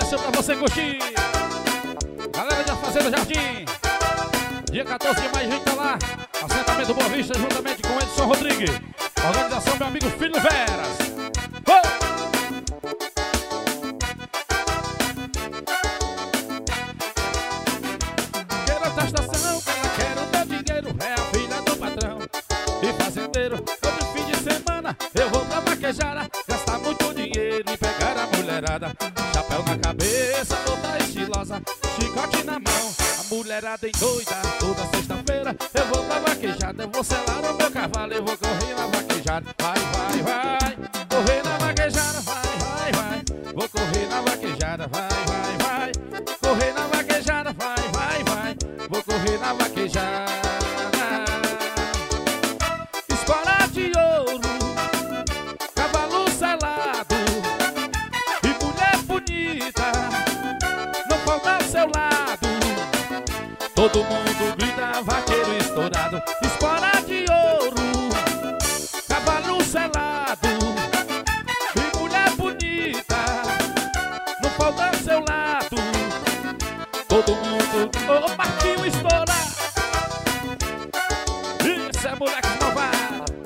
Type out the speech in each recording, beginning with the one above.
Fácil pra você curtir. Galera da Fazenda Jardim, dia 14 de maio a gente tá lá, assentamento Boa Vista, juntamente com Edson Rodrigues. Organização meu amigo Filho Veras. Quero essa estação, que ela quer o meu dinheiro, é a filha do patrão e fazendeiro. Todo fim de semana eu vou pra vaquejada, gastar muito dinheiro e pegar a mulherada. Chapéu na cabeça, toda estilosa, chicote na mão, a mulherada endoida. Toda sexta-feira eu vou pra vaquejada, eu vou selar o meu cavalo, eu vou correr na vaquejada. Vai, vai, vai, correr na vaquejada, vai, vai, vai. Vou correr na vaquejada, vai, vai, vai. Correr na vaquejada, vai, vai, vai. Vou correr na vaquejada. Espora de ouro, cavalo selado e mulher bonita, não falta ao seu lado. Todo mundo grita, vaqueiro estourado. Espora de ouro, cavalo selado e mulher bonita, não falta ao seu lado. Todo mundo, ô Marquinho estoura. Isso é moleque malvado.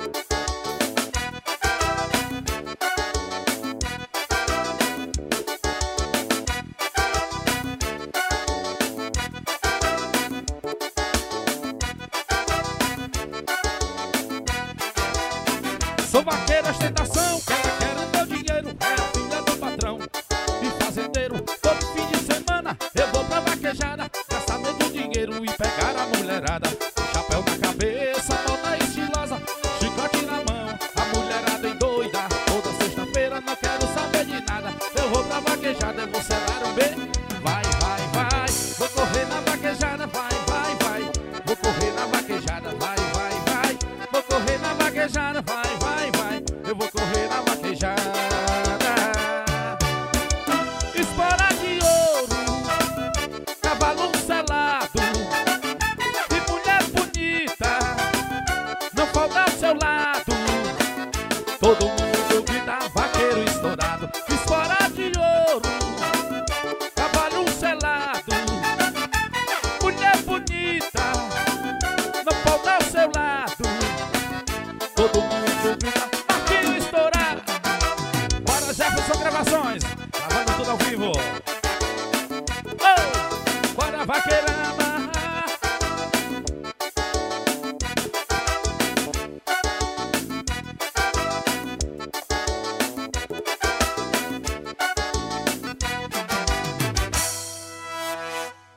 Sou vaqueiro, ostentação, que ela quer o meu dinheiro, é a filha do patrão e fazendeiro. Todo fim de semana eu vou pra vaquejada, gastar muito dinheiro e pegar a mulherada. Chapéu na cabeça, toda estilosa, chicote na mão, a mulherada endoida. Toda sexta-feira não quero saber de nada, eu vou pra vaquejada, eu vou selar o B. Vai, vai, vai, vou correr na vaquejada, vai, vai, vai. Vou correr na vaquejada, vai, vai, vai. Vou correr na vaquejada, vai, vai, vai. Eu vou correr na vaquejada. Espora de ouro, cavalo selado e mulher bonita, não falta ao seu lado. Todo mundo grita, vaqueiro estourado.